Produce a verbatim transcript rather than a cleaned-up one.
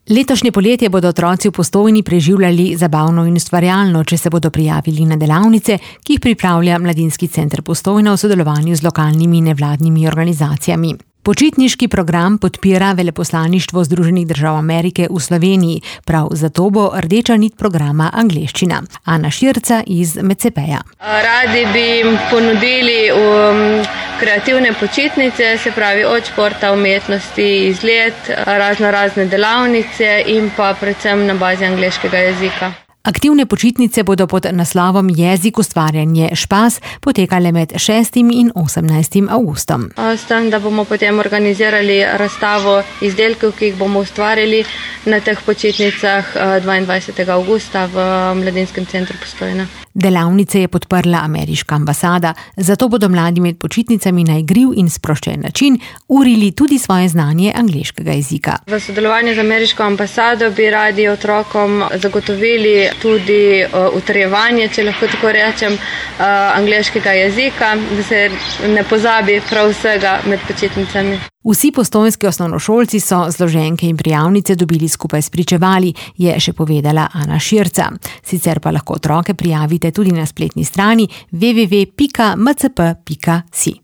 Letošnje poletje bodo otroci v Postojni preživljali zabavno in ustvarjalno, če se bodo prijavili na delavnice, ki jih pripravlja Mladinski center Postojna v sodelovanju z lokalnimi nevladnimi organizacijami. Počitniški program podpira veleposlaništvo Združenih držav Amerike v Sloveniji. Prav zato bo rdeča nit programa angleščina. Ana Širca iz Mecepeja. Radi bi jim ponudili um, kreativne počitnice, se pravi od športa, umetnosti, izlet, razno razne delavnice in pa predvsem na bazi angleškega jezika. Aktivne počitnice bodo pod naslovom Jezik ustvarjanje špas potekale med šestim in osemnajstim avgustom. S tem, da bomo potem organizirali razstavo izdelkov, ki jih bomo ustvarili na teh počitnicah dvaindvajsetega avgusta v Mladinskem centru Postojna. Delavnice je podprla ameriška ambasada, zato bodo mladi med počitnicami na igriv in sproščen način urili tudi svoje znanje angleškega jezika. V sodelovanju z ameriško ambasado bi radi otrokom zagotovili tudi utrjevanje, če lahko tako rečem, angleškega jezika, da se ne pozabi prav vsega med počitnicami. Vsi postojnski osnovnošolci so zloženke in prijavnice dobili skupaj s pričevali, je še povedala Ana Širca. Sicer pa lahko otroke prijavite tudi na spletni strani w w w pika m c p pika si.